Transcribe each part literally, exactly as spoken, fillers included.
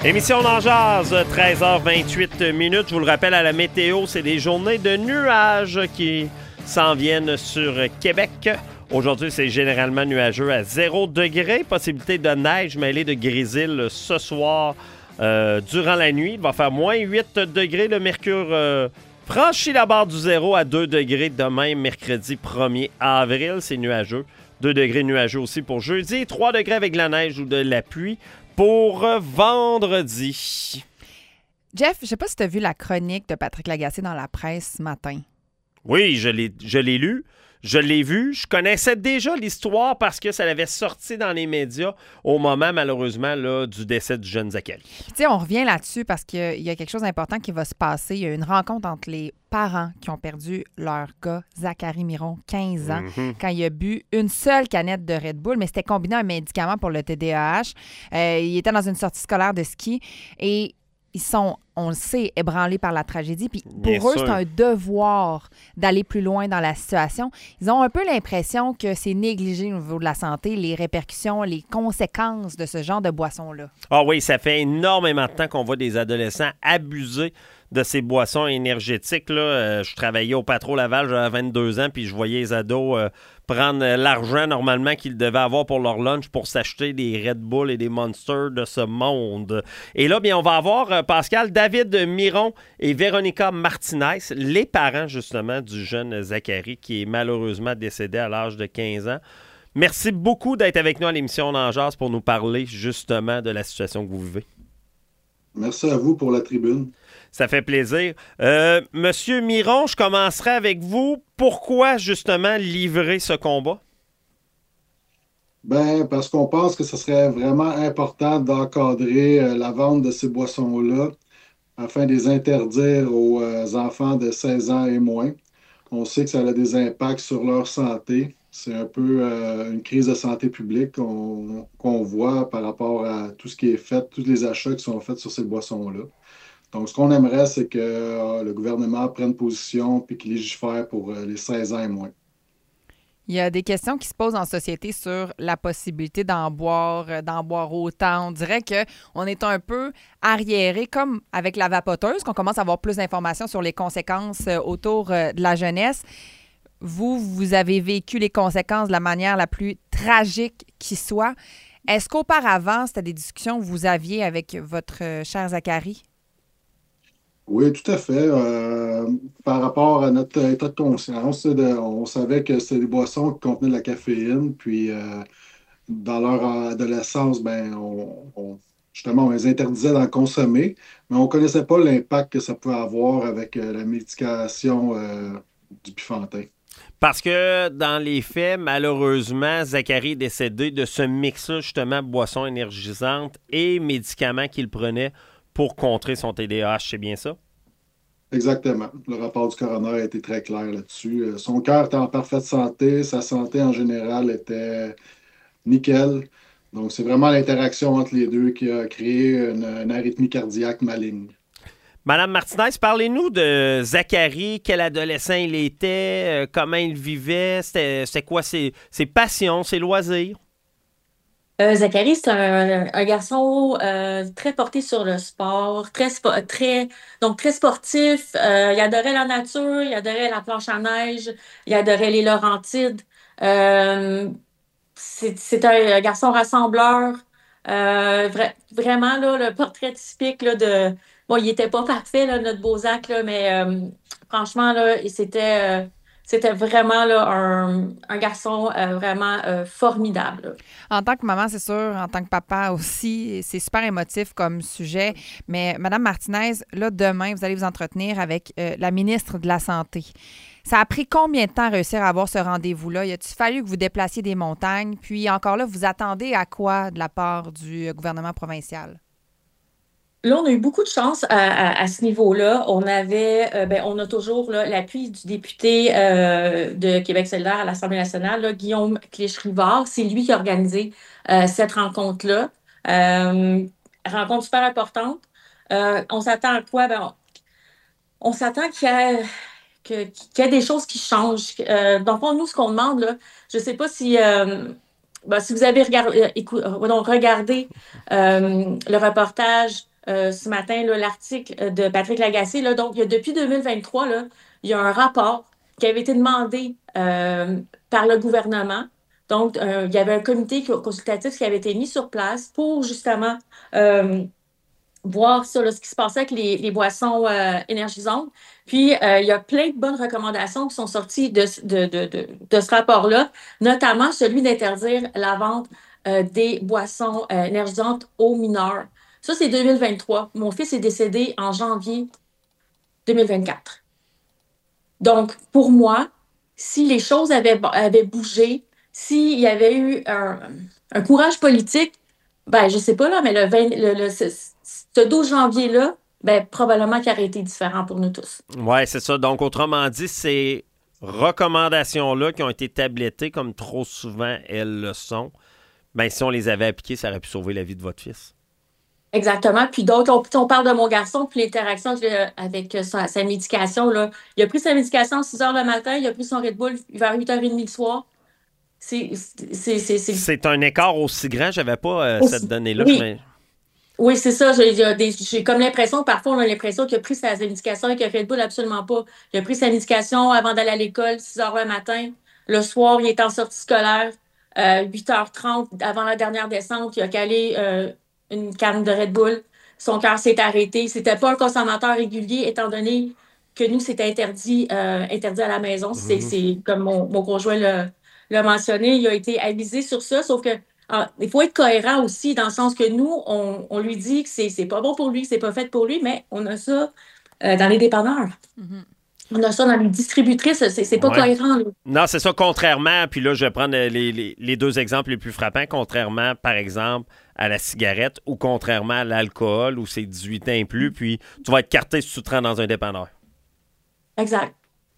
Émission d'en jazz, treize heures vingt-huit minutes. Je vous le rappelle, à la météo, c'est des journées de nuages qui s'en viennent sur Québec. Aujourd'hui, c'est généralement nuageux à zéro degré. Possibilité de neige mêlée de grésil ce soir euh, durant la nuit. Il va faire moins huit degrés. Le mercure euh, franchit la barre du zéro à deux degrés demain, mercredi premier avril. C'est nuageux. deux degrés nuageux aussi pour jeudi. Et trois degrés avec de la neige ou de la pluie pour vendredi. Jeff, je ne sais pas si tu as vu la chronique de Patrick Lagacé dans la presse ce matin. Oui, je l'ai, je l'ai lu. Je l'ai vu. Je connaissais déjà l'histoire parce que ça l'avait sorti dans les médias au moment, malheureusement, là, du décès du jeune Zachary. Tu sais, on revient là-dessus parce qu'il y a quelque chose d'important qui va se passer. Il y a une rencontre entre les parents qui ont perdu leur gars, Zachary Miron, quinze ans, mm-hmm. quand il a bu une seule canette de Red Bull, mais c'était combiné à un médicament pour le T D A H. Euh, il était dans une sortie scolaire de ski et ils sont, on le sait, ébranlés par la tragédie. Puis pour Bien eux, sûr. c'est un devoir d'aller plus loin dans la situation. Ils ont un peu l'impression que c'est négligé au niveau de la santé, les répercussions, les conséquences de ce genre de boisson-là. Ah oui, ça fait énormément de temps qu'on voit des adolescents abuser de ces boissons énergétiques. Là. Euh, je travaillais au Patro Laval, j'avais vingt-deux ans, puis je voyais les ados euh, prendre l'argent normalement qu'ils devaient avoir pour leur lunch pour s'acheter des Red Bull et des Monsters de ce monde. Et là, bien, on va avoir, euh, Pascal, David Miron et Véronica Martinez, les parents, justement, du jeune Zachary qui est malheureusement décédé à l'âge de quinze ans. Merci beaucoup d'être avec nous à l'émission d'en jazz pour nous parler, justement, de la situation que vous vivez. Merci à vous pour la tribune. Ça fait plaisir. Euh, Monsieur Miron, je commencerai avec vous. Pourquoi, justement, livrer ce combat? Bien, parce qu'on pense que ce serait vraiment important d'encadrer euh, la vente de ces boissons-là afin de les interdire aux euh, enfants de seize ans et moins. On sait que ça a des impacts sur leur santé. C'est un peu euh, une crise de santé publique qu'on, qu'on voit par rapport à tout ce qui est fait, tous les achats qui sont faits sur ces boissons-là. Donc, ce qu'on aimerait, c'est que euh, le gouvernement prenne position et qu'il légifère pour euh, les seize ans et moins. Il y a des questions qui se posent en société sur la possibilité d'en boire, euh, d'en boire autant. On dirait qu'on est un peu arriéré, comme avec la vapoteuse, qu'on commence à avoir plus d'informations sur les conséquences euh, autour euh, de la jeunesse. Vous, vous avez vécu les conséquences de la manière la plus tragique qui soit. Est-ce qu'auparavant, c'était des discussions que vous aviez avec votre euh, cher Zachary? Oui, tout à fait. Euh, par rapport à notre état de conscience, de, on savait que c'était des boissons qui contenaient de la caféine, puis euh, dans leur adolescence, ben, on, on, justement, on les interdisait d'en consommer, mais on ne connaissait pas l'impact que ça pouvait avoir avec euh, la médication euh, du Bifantin. Parce que dans les faits, malheureusement, Zachary est décédé de ce mix-là, justement, boissons énergisantes et médicaments qu'il prenait pour contrer son T D A H, c'est bien ça? Exactement. Le rapport du coroner a été très clair là-dessus. Son cœur était en parfaite santé, sa santé en général était nickel. Donc, c'est vraiment l'interaction entre les deux qui a créé une, une arythmie cardiaque maligne. Madame Martinez, parlez-nous de Zachary, quel adolescent il était, euh, comment il vivait, c'était, c'était quoi ses, ses passions, ses loisirs? Euh, Zachary, c'est un, un garçon euh, très porté sur le sport, très, spo- très, donc très sportif. Euh, il adorait la nature, il adorait la planche à neige, il adorait les Laurentides. Euh, c'est, c'est un garçon rassembleur. Euh, vra- vraiment, là, le portrait typique là, de... Bon, il était pas parfait, là, notre beau Zach, là, mais euh, franchement, là, il- c'était, euh, c'était vraiment là, un, un garçon euh, vraiment euh, formidable. Là. En tant que maman, c'est sûr, en tant que papa aussi, c'est super émotif comme sujet. Mais Madame Martinez, là, demain, vous allez vous entretenir avec euh, la ministre de la Santé. Ça a pris combien de temps à réussir à avoir ce rendez-vous-là? Y a-t-il fallu que vous déplaciez des montagnes? Puis encore là, vous attendez à quoi de la part du gouvernement provincial? Là, on a eu beaucoup de chance à, à, à ce niveau-là. On avait, euh, ben, on a toujours là, l'appui du député euh, de Québec solidaire à l'Assemblée nationale, là, Guillaume Clich-Rivard. C'est lui qui a organisé euh, cette rencontre-là. Euh, rencontre super importante. Euh, on s'attend à quoi? Ben, on, on s'attend qu'il y ait, que- qu'il y ait des choses qui changent. Euh, donc, nous, ce qu'on demande, là, je ne sais pas si... euh, ben, si vous avez regardé, écou- euh, donc, regardé euh, le reportage euh, ce matin là, l'article de Patrick Lagacé. Là, donc, il y a, depuis deux mille vingt-trois, là, il y a un rapport qui avait été demandé euh, par le gouvernement. Donc, euh, il y avait un comité consultatif qui avait été mis sur place pour justement euh, voir ça, là, ce qui se passait avec les, les boissons euh, énergisantes. Puis, euh, il y a plein de bonnes recommandations qui sont sorties de, de, de, de, de ce rapport-là, notamment celui d'interdire la vente euh, des boissons euh, énergisantes aux mineurs. Ça, c'est deux mille vingt-trois. Mon fils est décédé en janvier deux mille vingt-quatre. Donc, pour moi, si les choses avaient, avaient bougé, s'il y avait eu un, un courage politique, ben, je sais pas là, mais le, vingt, le, le ce, ce douze janvier-là, ben, probablement qu'il aurait été différent pour nous tous. Oui, c'est ça. Donc, autrement dit, ces recommandations-là qui ont été tablettées, comme trop souvent elles le sont, ben, si on les avait appliquées, ça aurait pu sauver la vie de votre fils. Exactement. Puis d'autres, on, on parle de mon garçon, puis l'interaction avec sa, sa médication. Là. Il a pris sa médication à six heures le matin, il a pris son Red Bull vers huit heures trente le soir. C'est, c'est, c'est, c'est... c'est un écart aussi grand, j'avais pas euh, aussi... cette donnée-là. Oui, mais... oui c'est ça. J'ai, des, j'ai comme l'impression, parfois, on a l'impression qu'il a pris sa médication avec un Red Bull, absolument pas. Il a pris sa médication avant d'aller à l'école, six heures le matin. Le soir, il est en sortie scolaire, euh, huit heures trente, avant la dernière descente, il a calé euh, une canne de Red Bull. Son cœur s'est arrêté. C'était pas un consommateur régulier, étant donné que nous, c'était interdit, euh, interdit à la maison. Mm-hmm. C'est, c'est comme mon, mon conjoint l'a, l'a mentionné, il a été avisé sur ça, sauf que alors, il faut être cohérent aussi, dans le sens que nous, on, on lui dit que c'est, c'est pas bon pour lui, que c'est pas fait pour lui, mais on a ça euh, dans les dépanneurs. Mm-hmm. On a ça dans les distributrices, c'est, c'est pas ouais. cohérent. Là. Non, c'est ça, contrairement, puis là, je vais prendre les, les, les deux exemples les plus frappants, contrairement, par exemple, à la cigarette ou contrairement à l'alcool où c'est dix-huit ans et plus, puis tu vas être carté si tu te rends dans un dépanneur. Exact.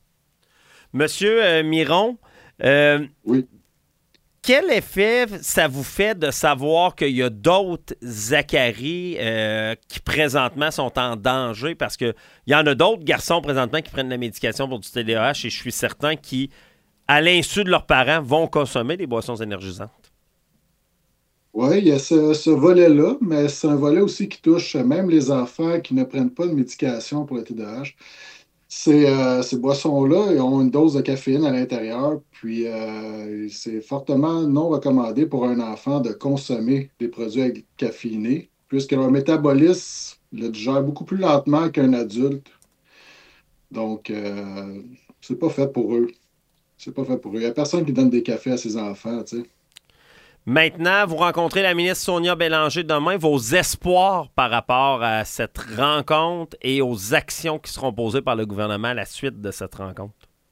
Monsieur euh, Miron, euh, oui. Quel effet ça vous fait de savoir qu'il y a d'autres Zachary euh, qui présentement sont en danger? Parce qu'il y en a d'autres garçons présentement qui prennent la médication pour du T D A H et je suis certain qui, à l'insu de leurs parents, vont consommer des boissons énergisantes. Oui, il y a ce, ce volet-là, mais c'est un volet aussi qui touche même les enfants qui ne prennent pas de médication pour le T D A H. Ces, euh, ces boissons-là ils ont une dose de caféine à l'intérieur, puis euh, c'est fortement non recommandé pour un enfant de consommer des produits caféinés, puisque leur métabolisme le digère beaucoup plus lentement qu'un adulte. Donc, euh, c'est pas fait pour eux. C'est pas fait pour eux. Il n'y a personne qui donne des cafés à ses enfants, tu sais. Maintenant, vous rencontrez la ministre Sonia Bélanger demain. Vos espoirs par rapport à cette rencontre et aux actions qui seront posées par le gouvernement à la suite de cette rencontre?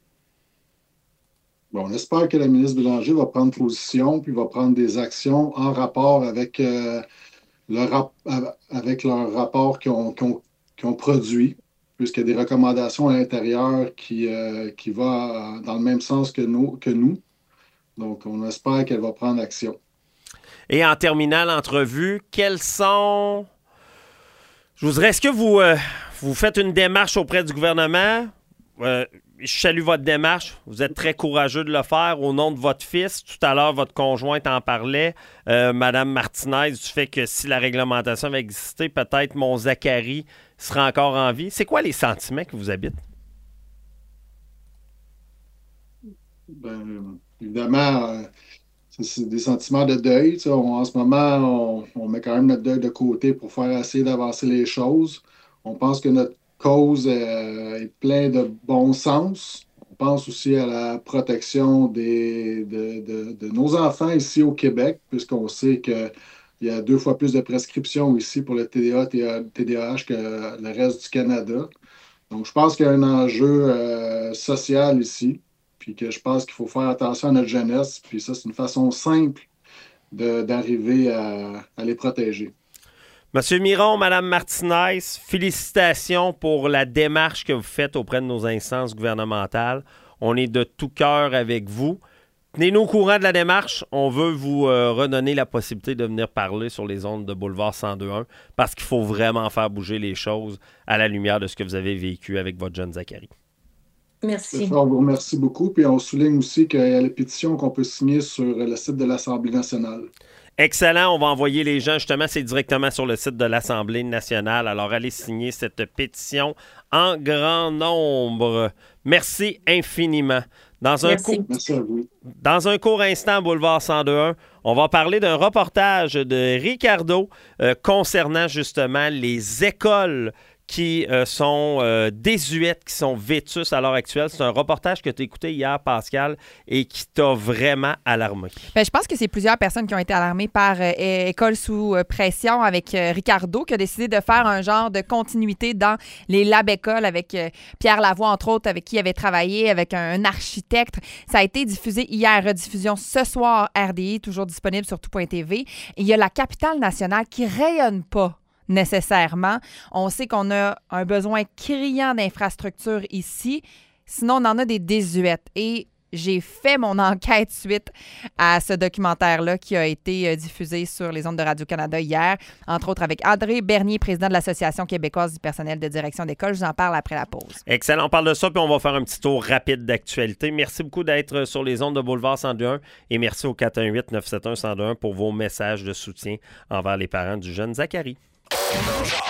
Bon, on espère que la ministre Bélanger va prendre position puis va prendre des actions en rapport avec, euh, le rap- avec leur rapport qu'ils ont, qu'ils ont, qu'ils ont produit, puisqu'il y a des recommandations à l'intérieur qui, euh, qui vont dans le même sens que nous, que nous. Donc, on espère qu'elle va prendre action. Et en terminant l'entrevue, quels sont... Je vous dirais, est-ce que vous, euh, vous faites une démarche auprès du gouvernement? Euh, je salue votre démarche. Vous êtes très courageux de le faire au nom de votre fils. Tout à l'heure, votre conjointe en parlait, euh, Mme Martinez, du fait que si la réglementation avait existé, peut-être mon Zachary serait encore en vie. C'est quoi les sentiments qui vous habitent? Ben, évidemment... Euh... C'est des sentiments de deuil. On, en ce moment, on, on met quand même notre deuil de côté pour faire essayer d'avancer les choses. On pense que notre cause est, est pleine de bon sens. On pense aussi à la protection des, de, de, de nos enfants ici au Québec, puisqu'on sait qu'il y a deux fois plus de prescriptions ici pour le T D A, T D A H que le reste du Canada. Donc, je pense qu'il y a un enjeu euh, social ici. Puis que je pense qu'il faut faire attention à notre jeunesse. Puis ça, c'est une façon simple de, d'arriver à, à les protéger. Monsieur Miron, Mme Martinez, félicitations pour la démarche que vous faites auprès de nos instances gouvernementales. On est de tout cœur avec vous. Tenez-nous au courant de la démarche. On veut vous euh, redonner la possibilité de venir parler sur les ondes de Boulevard cent deux un parce qu'il faut vraiment faire bouger les choses à la lumière de ce que vous avez vécu avec votre jeune Zachary. Merci. On vous remercie beaucoup. Puis on souligne aussi qu'il y a les pétitions qu'on peut signer sur le site de l'Assemblée nationale. Excellent. On va envoyer les gens, justement, c'est directement sur le site de l'Assemblée nationale. Alors, allez signer cette pétition en grand nombre. Merci infiniment. Dans un, Merci. court, Merci à vous. dans un court instant, Boulevard cent deux point un, on va parler d'un reportage de Ricardo euh, concernant justement les écoles qui euh, sont euh, désuètes, qui sont vétustes à l'heure actuelle. C'est un reportage que tu as écouté hier, Pascal, et qui t'a vraiment alarmé. Bien, je pense que c'est plusieurs personnes qui ont été alarmées par euh, École sous pression avec euh, Ricardo, qui a décidé de faire un genre de continuité dans les Lab Écoles avec euh, Pierre Lavoie, entre autres, avec qui il avait travaillé, avec un, un architecte. Ça a été diffusé hier, rediffusion ce soir, R D I, toujours disponible sur tout point T V. Et il y a la capitale nationale qui rayonne pas nécessairement. On sait qu'on a un besoin criant d'infrastructures ici. Sinon, on en a des désuètes. Et j'ai fait mon enquête suite à ce documentaire-là qui a été euh, diffusé sur les ondes de Radio-Canada hier, entre autres avec André Bernier, président de l'Association québécoise du personnel de direction d'école. Je vous en parle après la pause. Excellent. On parle de ça, puis on va faire un petit tour rapide d'actualité. Merci beaucoup d'être sur les ondes de Boulevard cent deux point un et merci au quatre un huit neuf sept un un zéro deux un pour vos messages de soutien envers les parents du jeune Zachary.